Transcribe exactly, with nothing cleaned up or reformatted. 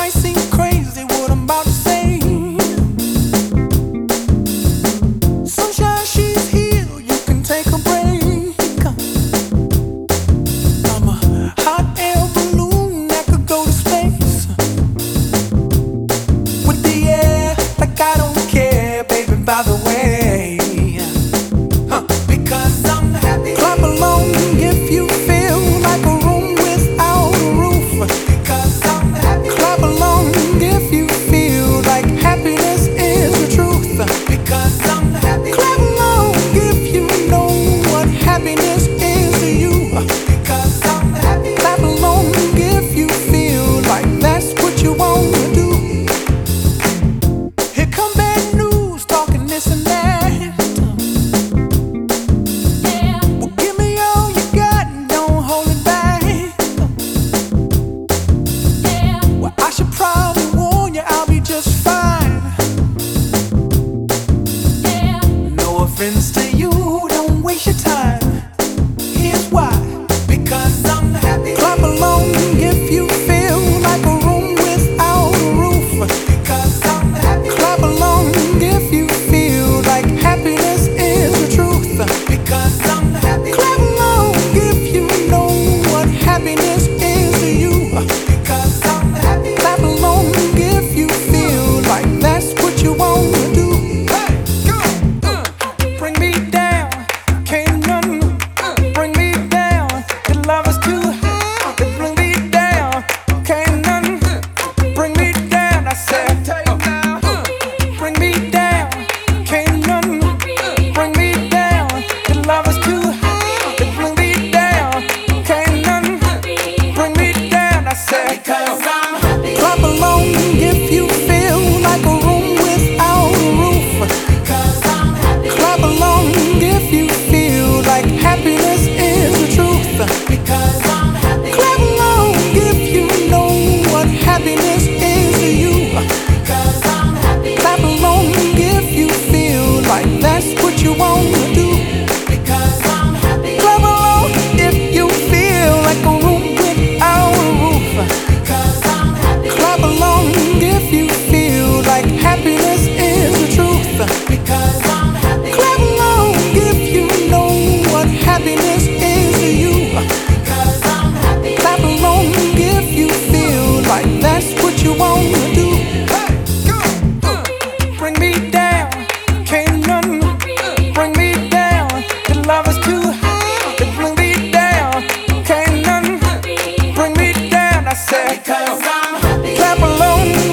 might seem crazy what I'm about to say. Sunshine, she's here, you can take a break. I'm a hot air balloon that could go to space with the air, like I don't care, baby, by the way. Huh. Because I'm happy. Clap along if you feel like a room without a roof. Because I'm happy. Clap along if you feel like happiness is the truth. Because I'm happy. Clap along if you know what happiness is to you. Because I'm happy. Clap along if you feel like that's what you want to do. Here come bad news, talking this and that. Well, give me all you got and don't hold it back. Well, I should probably warn you, I'll be just fine. No offense to you, don't waste your time. Here's why. Because I'm happy. Clap along if you feel like a room without a roof. Because I'm happy. Clap along if you feel like happiness is the truth. Because I'm happy. Clap along if you know what happiness is to you. Because I'm happy. Clap along if you feel like that's what you want to do. Hey, go. Uh, bring me down, can't none bring me down. Your love is too high to bring me down. Can't none bring me down. I said, uh, bring me down, can't none bring me down. Your love is too high to bring me down. Can't none bring me down. I said, because I'm happy. Clap along if you feel like a room without a roof. Because I'm happy. Clap along if you feel like happiness is the truth. Because I'm happy. Clap along if you know what happiness is to you. Because I'm happy. Clap along if you feel like that's what you want to do. Because I'm happy. Clap along if you feel like a room without a roof. Because I'm happy. Clap along if you feel like happiness is the truth. Because I'm happy. Clap along if you know what happiness is to you. Because I'm happy. Clap along if you feel like that's what you want to do. Hey, go. Uh, bring me down, can't none bring me down. Your love is too high to bring me down. Can't none bring me down. I said, because I'm happy. Clap along